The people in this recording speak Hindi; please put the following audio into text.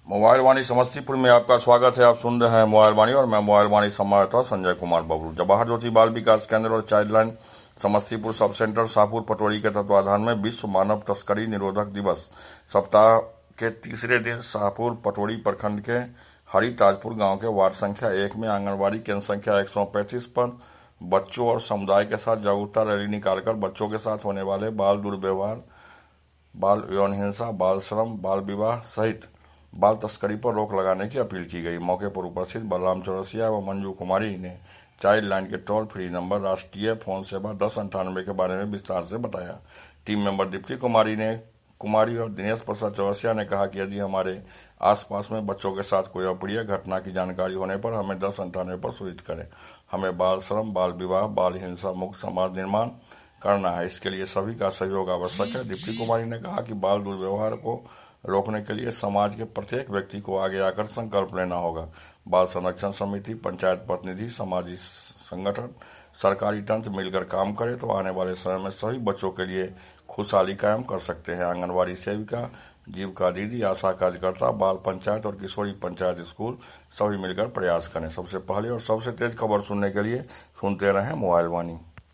मोबाइल वाणी समस्तीपुर में आपका स्वागत है। आप सुन रहे हैं मोबाइल वाणी और मैं मोबाइल वाणी संवाददाता संजय कुमार बबलू। जवाहर ज्योति बाल विकास केंद्र और child line Samastipur sub centre Shahpur Patori के तत्वाधान में विश्व मानव तस्करी निरोधक दिवस सप्ताह के तीसरे दिन शाहपुर पटोरी प्रखंड के हरी ताजपुर गांव के वार्ड संख्या 1 में आंगनबाड़ी केंद्र संख्या 135 पर बच्चों और समुदाय के साथ जागरूकता रैली निकालकर बच्चों के साथ होने वाले बाल दुर्व्यवहार, बाल यौन हिंसा, बाल श्रम, बाल विवाह सहित बाल तस्करी पर रोक लगाने की अपील की गई। मौके पर उपस्थित बलराम चौरसिया व मंजू कुमारी ने चाइल्ड लाइन के टोल फ्री नंबर राष्ट्रीय फोन सेवा 1098 के बारे में विस्तार से बताया। टीम मेंबर दीप्ति कुमारी और दिनेश प्रसाद चौरसिया ने कहा कि यदि हमारे आसपास में बच्चों के साथ कोई अप्रिय घटना की जानकारी होने पर हमें 1098 पर सूचित करें। हमें बाल श्रम, बाल विवाह, बाल हिंसा मुक्त समाज निर्माण करना है। इसके लिए सभी का सहयोग आवश्यक है। दीप्ति कुमारी ने कहा कि बाल दुर्व्यवहार को रोकने के लिए समाज के प्रत्येक व्यक्ति को आगे आकर संकल्प लेना होगा। बाल संरक्षण समिति, पंचायत प्रतिनिधि, सामाजिक संगठन, सरकारी तंत्र मिलकर काम करे तो आने वाले समय में सभी बच्चों के लिए खुशहाली कायम कर सकते हैं। आंगनबाड़ी सेविका, जीविका दीदी, आशा कार्यकर्ता, बाल पंचायत और किशोरी पंचायत स्कूल सभी मिलकर प्रयास करें। सबसे पहले और सबसे तेज खबर सुनने के लिए सुनते रहें मोबाइल वाणी।